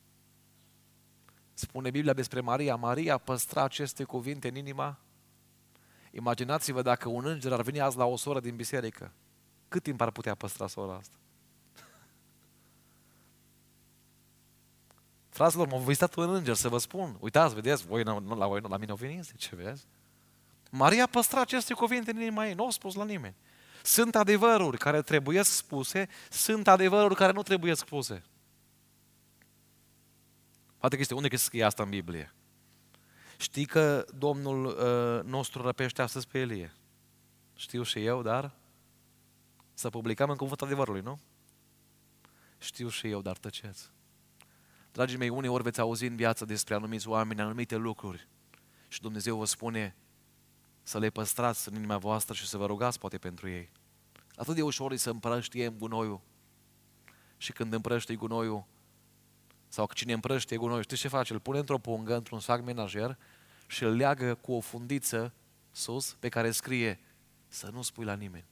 Spune Biblia despre Maria. Maria păstra aceste cuvinte în inima. Imaginați-vă dacă un înger ar veni azi la o soră din biserică. Cât timp ar putea păstra sora asta? Fraților, m-a vizitat un înger să vă spun. Uitați, vedeți, voi, nu, la voi, nu, la mine au venit, ce vezi? Maria păstra aceste cuvinte în inima ei, nu au spus la nimeni. Sunt adevăruri care trebuie spuse, sunt adevăruri care nu trebuie spuse. Poate că este, unde scrie asta în Biblie? Știi că Domnul uh, nostru răpește astăzi pe Elie? Știu și eu, dar să publicăm în cuvântul adevărului, nu? Știu și eu, dar tăceți. Dragii mei, uneori veți auzi în viață despre anumiți oameni, anumite lucruri și Dumnezeu vă spune să le păstrați în inima voastră și să vă rugați poate pentru ei. Atât de ușor e să împrăștiem gunoiul. Și când împrăștii gunoiul, sau cine împrăștie gunoiul, știți ce face? Îl pune într-o pungă, într-un sac menajer și îl leagă cu o fundiță sus pe care scrie să nu spui la nimeni.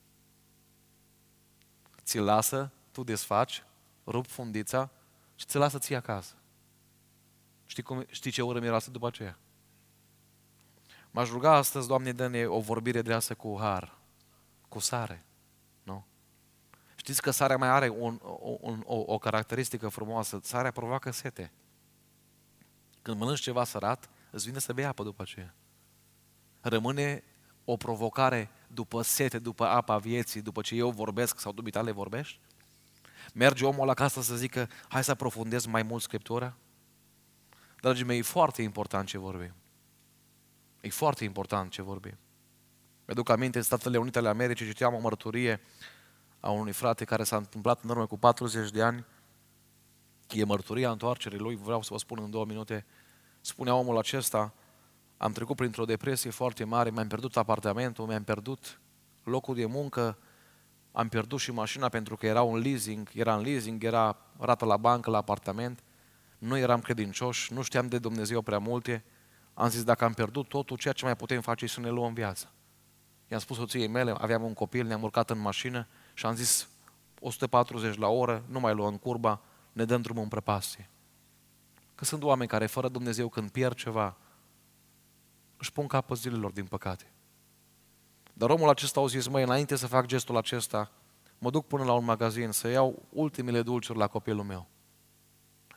Ți-l lasă, tu desfaci, rup fundița și ți-l lasă ție acasă. Știi, cum, știi ce ură miroase după aceea? M-aș ruga astăzi, Doamne, dă-ne o vorbire dreasă cu har, cu sare. Nu? Știți că sarea mai are un, un, o, o caracteristică frumoasă. Sarea provoacă sete. Când mănânci ceva sărat, îți vine să bei apă după aceea. Rămâne o provocare după sete, după apa vieții, după ce eu vorbesc sau dumitale vorbești? Merge omul acasă să zică, hai să aprofundez mai mult Scriptura? Dragii mei, e foarte important ce vorbim. E foarte important ce vorbim. Mi-aduc aminte, în Statele Unite ale Americii citeam o mărturie a unui frate care s-a întâmplat în urmă cu patruzeci de ani. E mărturia întoarcerii lui, vreau să vă spun în două minute. Spunea omul acesta, am trecut printr-o depresie foarte mare, mi-am pierdut apartamentul, mi-am pierdut locul de muncă, am pierdut și mașina pentru că era un leasing, era în leasing, era rată la bancă, la apartament, nu eram credincioși, nu știam de Dumnezeu prea multe. Am zis, dacă am pierdut totul, ceea ce mai putem face e să ne luăm viața. I-am spus soției mele, aveam un copil, ne-am urcat în mașină și am zis, o sută patruzeci la oră, nu mai luăm curba, ne dăm drumul în prăpastie. Că sunt oameni care, fără Dumnezeu, când pierd ceva, își pun capăt zilelor, din păcate. Dar omul acesta au zis, măi, înainte să fac gestul acesta, mă duc până la un magazin să iau ultimele dulciuri la copilul meu.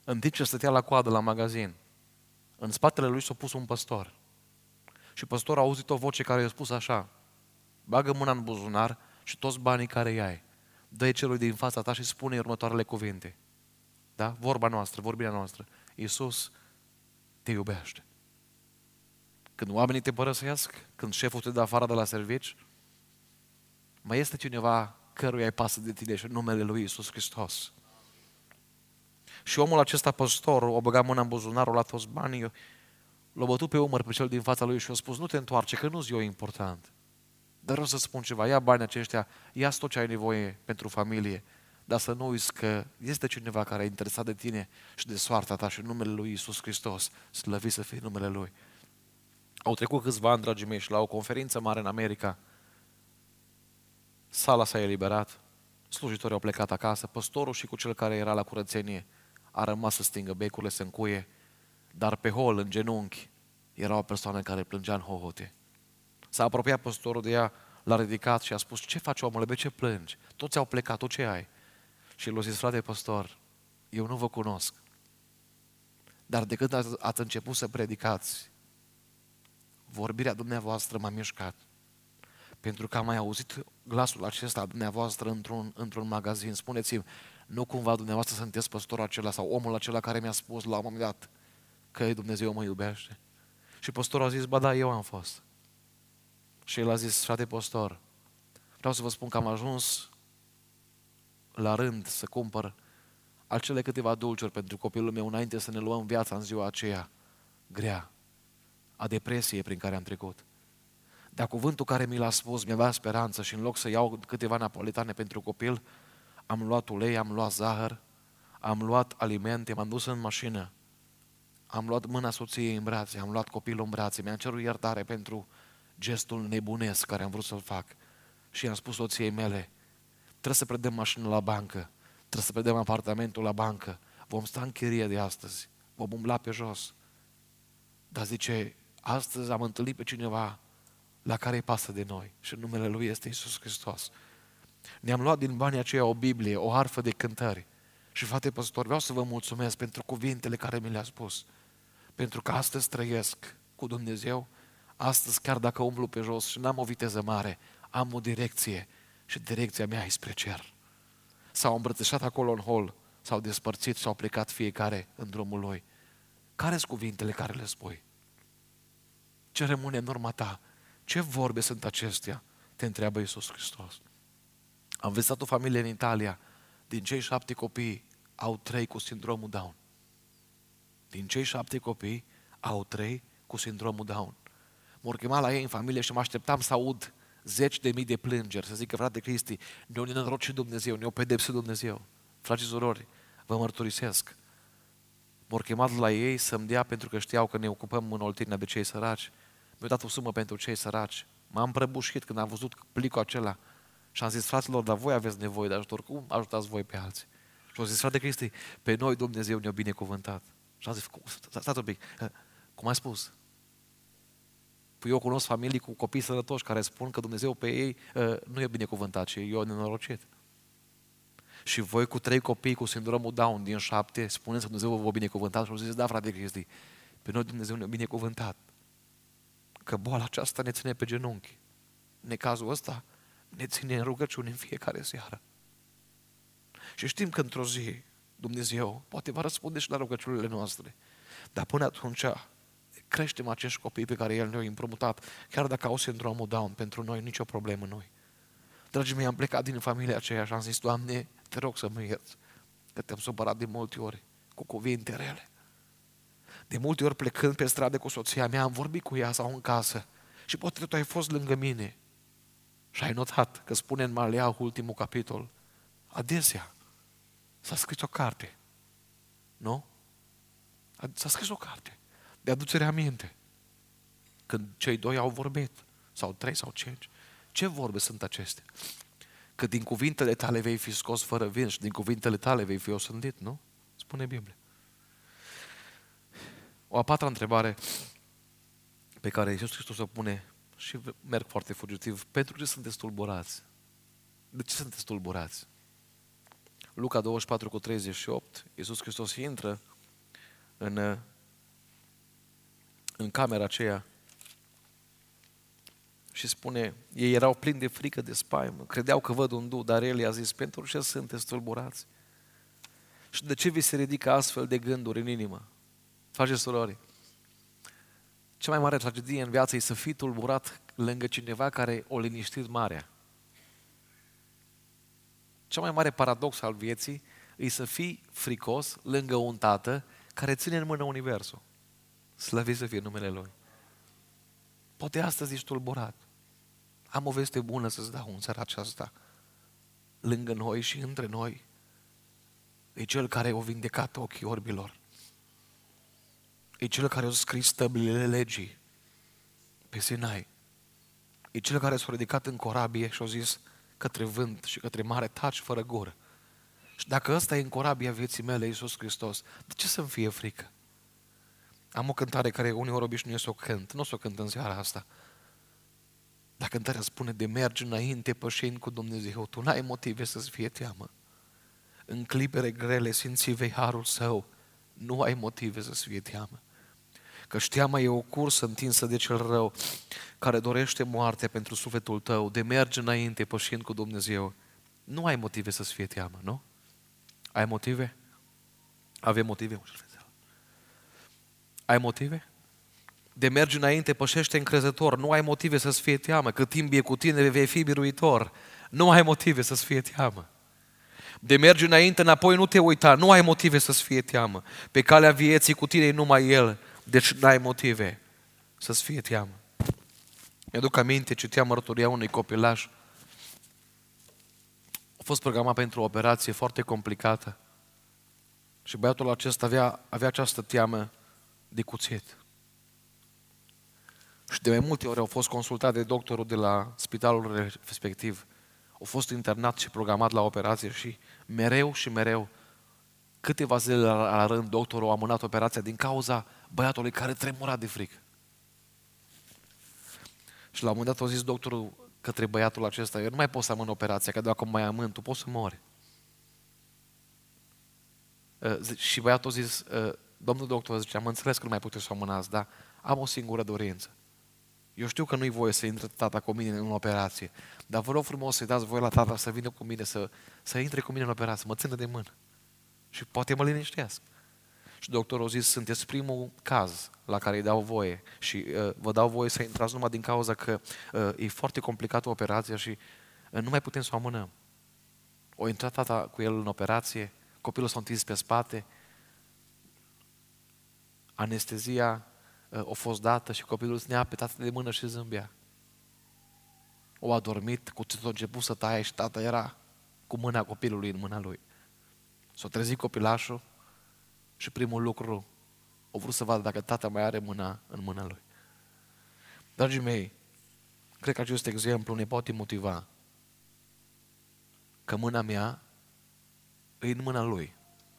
în timp ce stătea la coadă la magazin, în spatele lui s-a pus un păstor. Și păstorul a auzit o voce care i-a spus așa: bagă mâna în buzunar și toți banii care îi ai, dă-i celui din fața ta și spune următoarele cuvinte. Da? Vorba noastră, vorbirea noastră. Iisus te iubește. Când oamenii te părăsesc, când șeful te dă afară de la servici, mai este cineva căruia îi pasă de tine și în numele lui Iisus Hristos. Și omul acesta, păstorul, a băgat mâna în buzunar, a luat toți banii, l-a bătut pe umăr pe cel din fața lui și a spus: nu te întoarce, că nu-ți eu important. Dar vreau să spun ceva, ia banii aceștia, ia tot ce ai nevoie pentru familie, dar să nu uiți că este cineva care e interesat de tine și de soarta ta și în numele lui Iisus Hristos, slăvit să fie numele Lui. Au trecut câțiva ani, dragii mei, și la o conferință mare în America, sala s-a eliberat, slujitorii au plecat acasă, păstorul și cu cel care era la curățenie a rămas să stingă becurile, să încuie, dar pe hol, în genunchi, era o persoană care plângea în hohote. S-a apropiat păstorul de ea, l-a ridicat și a spus: ce faci, omule, de ce plângi? Toți au plecat, tu ce ai? Și el a zis: frate păstor, eu nu vă cunosc, dar de când ați început să predicați, vorbirea dumneavoastră m-a mișcat. Pentru că am mai auzit glasul acesta a dumneavoastră într-un, într-un magazin. Spuneți-mi, nu cumva dumneavoastră sunteți păstorul acela sau omul acela care mi-a spus la un moment dat că Dumnezeu mă iubește? Și păstorul a zis: ba da, eu am fost. Și el a zis: frate păstor, vreau să vă spun că am ajuns la rând să cumpăr acele câteva dulciuri pentru copilul meu înainte să ne luăm viața în ziua aceea grea, a depresiei prin care am trecut. Dar cuvântul care mi l-a spus mi-a dat speranță și în loc să iau câteva napoletane pentru copil, am luat ulei, am luat zahăr, am luat alimente, m-am dus în mașină, am luat mâna soției în brațe, am luat copilul în brațe, mi-am cerut iertare pentru gestul nebunesc care am vrut să-l fac și am spus soției mele: trebuie să predăm mașina la bancă, trebuie să predăm apartamentul la bancă, vom sta în chirie de astăzi, vom umbla pe jos. Dar zice, astăzi am întâlnit pe cineva la care îi pasă de noi și numele Lui este Iisus Hristos. Ne-am luat din banii aceia o Biblie, o harfă de cântări. Și frate păstor, vreau să vă mulțumesc pentru cuvintele care mi le-a spus. Pentru că astăzi trăiesc cu Dumnezeu, astăzi chiar dacă umblu pe jos și n-am o viteză mare, am o direcție și direcția mea e spre cer. S-au îmbrățișat acolo în hol, s-au despărțit și au plecat fiecare în drumul lui. Care-s cuvintele care le spui? Ce rămâne în urma ta? Ce vorbe sunt acestea? Te întreabă Iisus Hristos. Am vizitat o familie în Italia. Din cei șapte copii, au trei cu sindromul Down. Din cei șapte copii, au trei cu sindromul Down. M-au chemat la ei în familie și mă așteptam să aud zeci de mii de plângeri, să zică: frate Cristi, ne-o nenorocit Dumnezeu, ne-o pedepsit Dumnezeu. Frați și surori, vă mărturisesc. M-au chemat la ei să-mi dea, pentru că știau că ne ocupăm în Oltenia de cei săraci. Mi-au dat o sumă pentru cei săraci. M-am prăbușit când am văzut plicul acela și am zis: fraților, dar voi aveți nevoie de ajutor, cum ajutați voi pe alții? Și au zis: frate Cristi, pe noi Dumnezeu ne-a binecuvântat. Și am zis: stați un pic, cum ai spus? Păi eu cunosc familii cu copii sănătoși care spun că Dumnezeu pe ei uh, nu e binecuvântat, ci eu nenorocit. Și voi cu trei copii cu sindromul Down din șapte, spuneți că Dumnezeu vă va binecuvânta? Și au zis: da, frate Cristi, pe noi Dumnezeu ne-a binecuvântat. Că boala aceasta ne ține pe genunchi. În cazul ăsta ne ține în rugăciune în fiecare seară. Și știm că într-o zi Dumnezeu poate va răspunde și la rugăciunile noastre. Dar până atunci creștem acești copii pe care El ne-a împrumutat, chiar dacă au sindromul Down, pentru noi nicio problemă nu-i. Dragii mei, am plecat din familia aceea și am zis: Doamne, te rog să mă ierți, că te-am supărat de multe ori cu cuvinte rele. De multe ori plecând pe stradă cu soția mea, am vorbit cu ea sau în casă și poate tu ai fost lângă mine și ai notat că spune în Maleah, ultimul capitol, adesea s-a scris o carte, nu? S-a scris o carte de aducere aminte. Când cei doi au vorbit, sau trei sau cinci, ce vorbe sunt acestea? Că din cuvintele tale vei fi scos fără vin și din cuvintele tale vei fi osândit, nu? Spune Biblia. O a patra întrebare pe care Iisus Hristos o pune și merg foarte fugitiv: pentru ce sunteți tulburați? De ce sunteți tulburați? Luca douăzeci și patru cu treizeci și opt, Iisus Hristos intră în, în camera aceea și spune, ei erau plini de frică, de spaimă, credeau că văd un duh, dar el i-a zis, pentru ce sunteți tulburați? Și de ce vi se ridică astfel de gânduri în inimă? Frate și surori, cea mai mare tragedie în viață e să fii tulburat lângă cineva care o liniștit marea. Cea mai mare paradox al vieții e să fii fricos lângă un tată care ține în mână universul. Slăvit să fie numele Lui. Poate astăzi ești tulburat. Am o veste bună să-ți dau în seara aceasta. Lângă noi și între noi e Cel care o vindecat ochii orbilor. E Cel care a scris stăbilele legii pe Sinai. E Cel care s-a ridicat în corabie și a zis către vânt și către mare, taci fără gură. Și dacă ăsta e în corabia vieții mele, Iisus Hristos, de ce să-mi fie frică? Am o cântare care uneori obișnuiesc să o cânt, nu o să o cânt în seara asta. Dar cântarea spune de mergi înainte pășind cu Dumnezeu, tu n-ai motive să-ți fie teamă. În clipele grele simți vei harul Său, nu ai motive să-ți fie teamă. Căci teama e o cursă întinsă de cel rău, care dorește moartea pentru sufletul tău, de mergi înainte pășind cu Dumnezeu. Nu ai motive să-ți fie teamă, nu? Ai motive? Avem motive? Ai motive? De mergi înainte, pășește încrezător, nu ai motive să-ți fie teamă, cât timp e cu tine vei fi biruitor, nu ai motive să-ți fie teamă. De mergi înainte, înapoi nu te uita, nu ai motive să-ți fie teamă. Pe calea vieții cu tine e numai El, deci n-ai motive să-ți fie teamă. Mi-aduc aminte, citeam mărturia unui copilaș. A fost programat pentru o operație foarte complicată și băiatul acesta avea, avea această teamă de cuțit. Și de mai multe ori au fost consultat de doctorul de la spitalul respectiv. Au fost internat și programat la operație și mereu și mereu, câteva zile la rând, doctorul a amânat operația din cauza băiatului care tremura de frică. Și la un moment dat a zis doctorul către băiatul acesta, eu nu mai pot să amân operația, că dacă mai amân, tu poți să mori. Și băiatul a zis, domnul doctor, zice, am înțeles că nu mai puteți să o amânați, dar am o singură dorință. Eu știu că nu-i voie să intre tata cu mine în operație, dar vă rog frumos să-i dați voie la tata să vină cu mine, să, să intre cu mine în operație, să mă țină de mână. Și poate mă liniștească. Și doctorul a zis, sunteți primul caz la care îi dau voie și uh, vă dau voie să intrați numai din cauza că uh, e foarte complicată operația și uh, nu mai putem să o amânăm. O intrat tata cu el în operație, copilul s-a întins pe spate, anestezia uh, a fost dată și copilul ținea pe tata de mână și zâmbea. O adormit, cuțitul a început să taie și tata era cu mâna copilului în mâna lui. S-a trezit copilașul și primul lucru a vrut să vadă dacă tata mai are mâna în mâna lui. Dragii mei, cred că acest exemplu ne poate motiva că mâna mea e în mâna lui.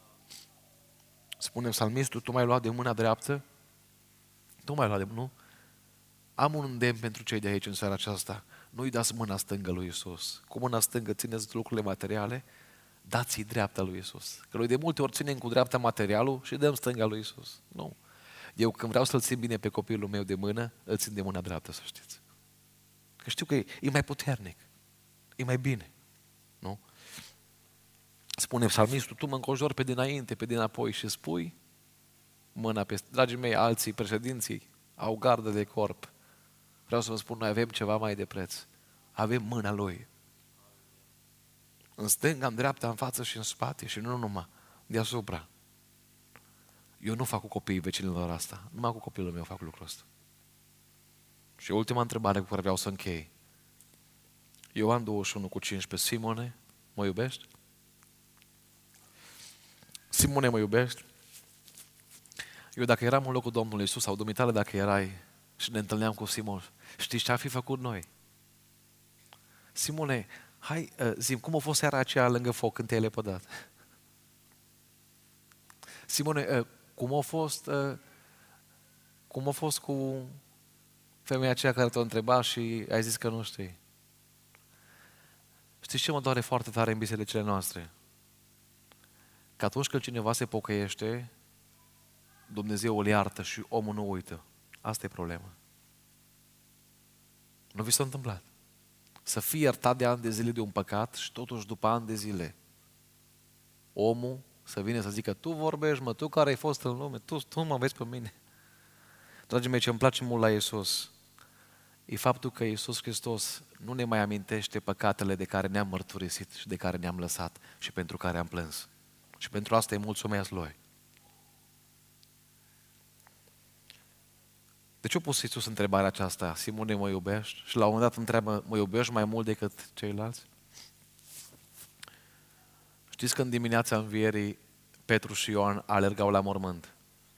Spune psalmistul, tu m-ai luat de mâna dreaptă? Tu m-ai luat de mână, nu? Am un îndemn pentru cei de aici în seara aceasta. Nu-i dați mâna stângă lui Iisus. Cu mâna stângă țineți lucrurile materiale, dați-i dreapta lui Iisus. Că noi de multe ori ținem cu dreapta materialul și dăm stânga lui Iisus. Nu. Eu când vreau să-l țin bine pe copilul meu de mână, îl țin de mâna dreaptă, să știți. Că știu că e, e mai puternic. E mai bine. Nu? Spune psalmistul, tu mă înconjori pe dinainte, pe dinapoi și spui mâna pe... Dragii mei, alții, președinții, au gardă de corp. Vreau să vă spun, noi avem ceva mai de preț. Avem mâna Lui. În stânga, în dreapta, în față și în spate și nu numai, deasupra. Eu nu fac cu copiii vecinilor asta. Numai cu copilul meu fac lucrul ăsta. Și ultima întrebare cu care vreau să închei. Ioan douăzeci și unu cu cincisprezece. Simone, mă iubești? Simone, mă iubești? Eu dacă eram în locul Domnului Iisus sau dumitale dacă erai și ne întâlneam cu Simon, știi ce a fi făcut noi? Simone, hai, zi-mi, cum a fost seara aceea lângă foc când te-ai lepădat? Simone, cum a fost, cum a fost cu femeia aceea care te-a întrebat și ai zis că nu știi? Știți ce mă doare foarte tare în bisericile noastre? Că atunci când cineva se pocăiește, Dumnezeu îl iartă și omul nu uită. Asta e problema. Nu vi s-a întâmplat? Să fii iertat de ani de zile de un păcat și totuși după ani de zile omul să vină să zică, tu vorbești, mă, tu care ai fost în lume, tu, tu mă vezi pe mine. Dragii mei, ce îmi place mult la Iisus e faptul că Iisus Hristos nu ne mai amintește păcatele de care ne-am mărturisit și de care ne-am lăsat și pentru care am plâns. Și pentru asta îi mulțumesc Lui. De ce a pus Iisus întrebarea aceasta? Simone, mă iubești? Și la un moment dat întreabă, mă iubești mai mult decât ceilalți? Știți că în dimineața învierii Petru și Ioan alergau la mormânt.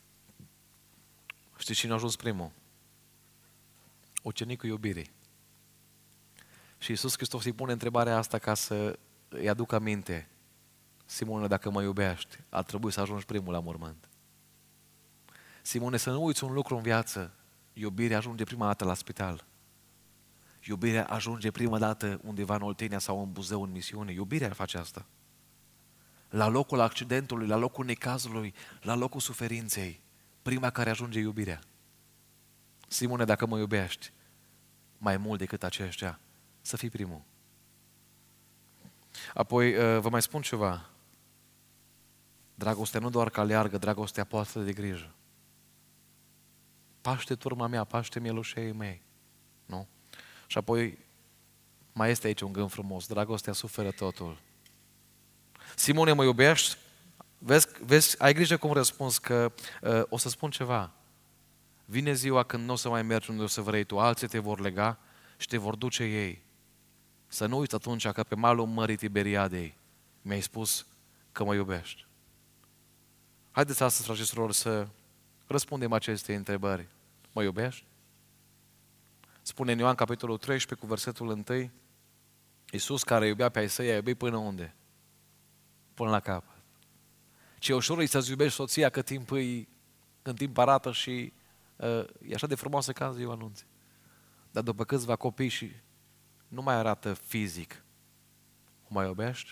Știți cine a ajuns primul? Ucenicul iubirii. Și Iisus Hristos îi pune întrebarea asta ca să îi aducă aminte. Simone, dacă mă iubești, ar trebui să ajungi primul la mormânt. Simone, să nu uiți un lucru în viață. Iubirea ajunge prima dată la spital. Iubirea ajunge prima dată undeva în Oltenia sau în Buzău în misiune. Iubirea face asta. La locul accidentului, la locul necazului, la locul suferinței, prima care ajunge iubirea. Simone, dacă mă iubești mai mult decât aceștia, să fii primul. Apoi, vă mai spun ceva. Dragostea nu doar că aleargă, dragostea poartă de grijă. Paște turma mea, paște mielușei mei. Nu? Și apoi, mai este aici un gând frumos. Dragostea suferă totul. Simone, mă iubești? Vezi, vezi, ai grijă cum răspunzi, că uh, o să spun ceva. Vine ziua când nu o să mai mergi unde o să vrei tu, alții te vor lega și te vor duce ei. Să nu uiți atunci că pe malul Mării Tiberiadei mi-ai spus că mă iubești. Haideți astăzi, frate și surori, să răspundem aceste întrebări. Mă iubești? Spune în Ioan capitolul treisprezece cu versetul unu, Iisus care iubea pe ai săi, a iubit până unde? Până la capăt. Ce ușor e să-ți iubești soția cât timp, îi, când timp arată și uh, e așa de frumoasă ca în ziua anunții. Dar după câțiva copii și nu mai arată fizic. O mai iubești?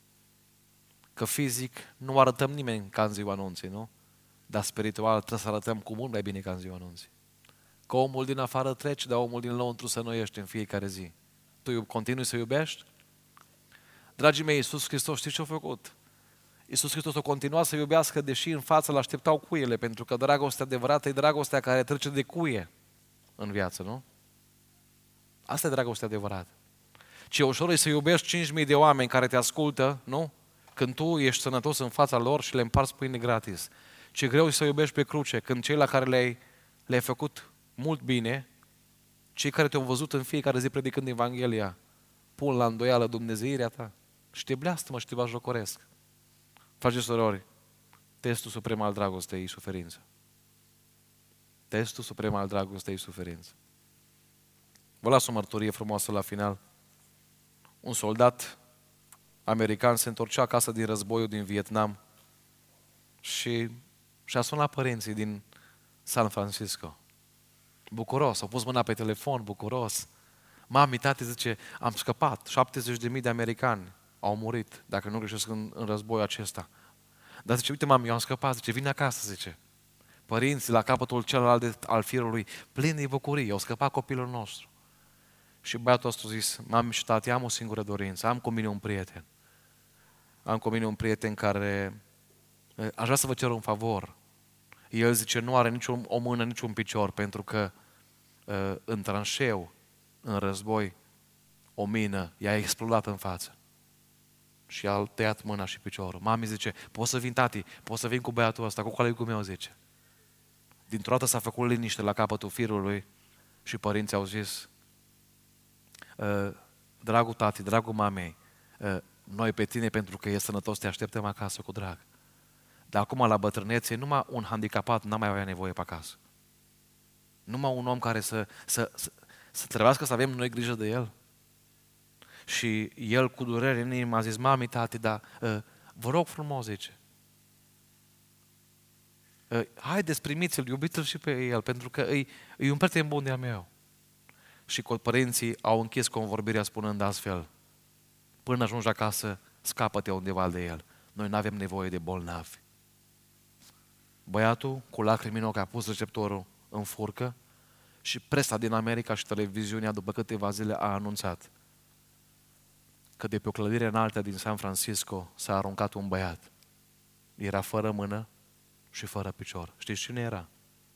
Că fizic nu arătăm nimeni ca în ziua anunții, nu? Dar spiritual trebuie să arătăm cu mult mai bine ca în ziua anunții. Că omul din afară trece, dar omul din lăuntru să noiește în fiecare zi. Tu continui să iubești? Dragii mei, Iisus Hristos, știți ce a făcut? Iisus Hristos a continuat să iubească, deși în față îl așteptau cuiele, pentru că dragostea adevărată e dragostea care trece de cuie în viață, nu? Asta e dragostea adevărată. Ce ușor e să iubești cinci mii de oameni care te ascultă, nu? Când tu ești sănătos în fața lor și le împarți pâine gratis. Ce greu e să iubești pe cruce, când cei la care le-ai, le-ai făcut mult bine, cei care te-au văzut în fiecare zi predicând Evanghelia, pun la îndoială dumnezeirea ta și te bleastămă și te bajocoresc. Frate și surori, testul suprem al dragostei e suferință. Testul suprem al dragostei e suferință. Vă las o mărturie frumoasă la final. Un soldat american se întorcea acasă din războiul din Vietnam și și-a sunat părinții din San Francisco. Bucuros, au pus mâna pe telefon, bucuros. Mami, tati, zice, am scăpat, șaptezeci de mii de americani au murit, dacă nu greșesc, în, în războiul acesta. Dar zice, uite mami, eu am scăpat, zice, vine acasă, zice. Părinții la capătul celălalt al firului, plini de bucurie, au scăpat copilul nostru. Și băiatul ăsta a zis, mami și tati, am o singură dorință, am cu mine un prieten. Am cu mine un prieten care, aș vrea să vă cer un favor. El zice, nu are nici o mână, nici un picior, pentru că în tranșeu, în război, o mină i-a explodat în față. Și a tăiat mâna și piciorul. Mami zice, poți să vin, tati, poți să vin cu băiatul ăsta, cu colegul meu, zice. Dintr-o dată s-a făcut liniște la capătul firului și părinții au zis, dragul tati, dragul mamei, noi pe tine, pentru că e sănătos, te așteptăm acasă cu drag. Dar acum, la bătrânețe, numai un handicapat n-a mai avea nevoie pe acasă. Numai un om care să, să, să, să trebuiască să avem noi grijă de el. Și el, cu durere în inimă, a zis, mami, tati, dar uh, vă rog frumos, zice, uh, haideți, primiți-l, iubiți-l și pe el, pentru că e, e un prieten bun de-a meu. Și părinții au închis convorbirea spunând astfel, până ajungi acasă, scapă-te undeva de el. Noi nu avem nevoie de bolnavi. Băiatul cu lacrimi în ochi a pus receptorul în furcă și presa din America și televiziunea după câteva zile a anunțat că de pe o clădire înaltă din San Francisco s-a aruncat un băiat. Era fără mână și fără picior. Știți cine era?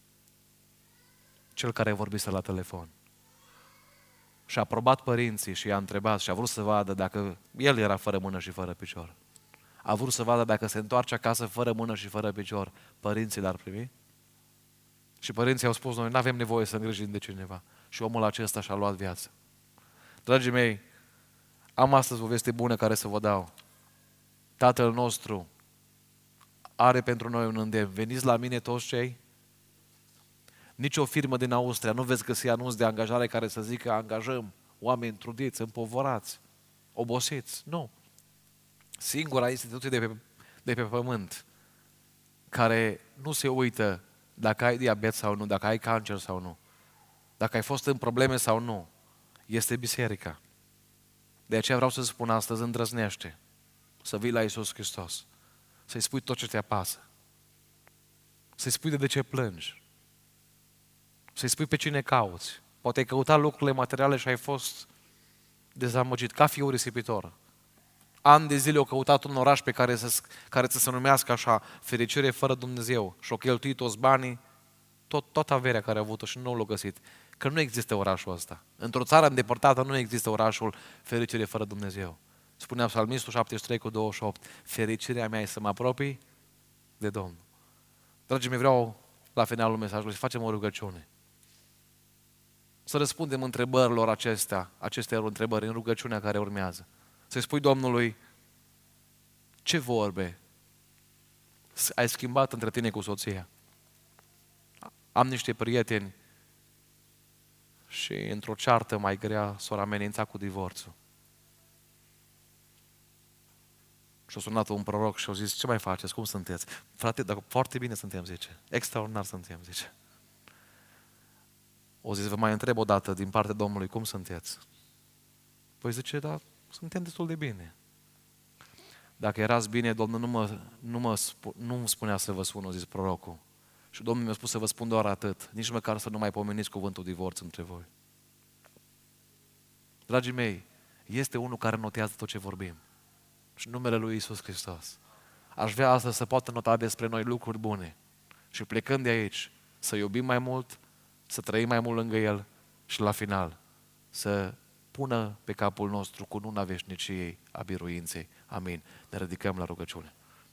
Cel care vorbise la telefon. Și-a probat părinții și i-a întrebat și a vrut să vadă dacă el era fără mână și fără picior. A vrut să vadă dacă se întoarce acasă fără mână și fără picior, părinții l-ar primi? Și părinții au spus, noi nu avem nevoie să îngrijim de cineva. Și omul acesta și-a luat viața. Dragii mei, am astăzi o veste bună care să vă dau. Tatăl nostru are pentru noi un îndemn. Veniți la mine toți cei. Nici o firmă din Austria nu veți găsi anunț de angajare care să zică angajăm oameni trudiți, împovorați, obosiți. Nu. Singura instituție de pe, de pe pământ care nu se uită dacă ai diabet sau nu, dacă ai cancer sau nu, dacă ai fost în probleme sau nu, este biserica. De aceea vreau să spun astăzi, îndrăznește să vii la Iisus Hristos, să-i spui tot ce te apasă, să-i spui de ce plângi, să-i spui pe cine cauți. Poate ai căutat lucrurile materiale și ai fost dezamăgit, ca fiul risipitor. Ani de zile au căutat un oraș pe care să, care să se numească așa, fericire fără Dumnezeu, și au cheltuit toți banii, tot, tot averea care a avut-o și nu l-au găsit. Că nu există orașul ăsta. Într-o țară îndepărtată nu există orașul fericire fără Dumnezeu. Spunea Psalmistul șaptezeci și trei cu douăzeci și opt, fericirea mea e să mă apropii de Domnul. Dragii mei, vreau la finalul mesajului să facem o rugăciune. Să răspundem întrebărilor acestea, aceste întrebări în rugăciunea care urmează. Să-i spui Domnului, ce vorbe ai schimbat între tine cu soția? Am niște prieteni și într-o ceartă mai grea s-au amenințat cu divorțul. Și-a sunat un proroc și a zis, ce mai faceți? Cum sunteți? Frate, dacă foarte bine suntem, zice. Extraordinar suntem, zice. O zis, vă mai întreb o dată din partea Domnului, cum sunteți? Păi zice, da, suntem destul de bine. Dacă erați bine, Domnul nu mă, nu mă nu îmi spunea să vă sun, a zis prorocul. Și Domnul mi-a spus să vă spun doar atât, nici măcar să nu mai pomeniți cuvântul divorț între voi. Dragii mei, este unul care notează tot ce vorbim. Și numele lui Iisus Hristos. Aș vrea astăzi să poată nota despre noi lucruri bune. Și plecând de aici, să iubim mai mult, să trăim mai mult lângă El și la final să pună pe capul nostru cununa veșniciei a biruinței. Amin. Ne ridicăm la rugăciune.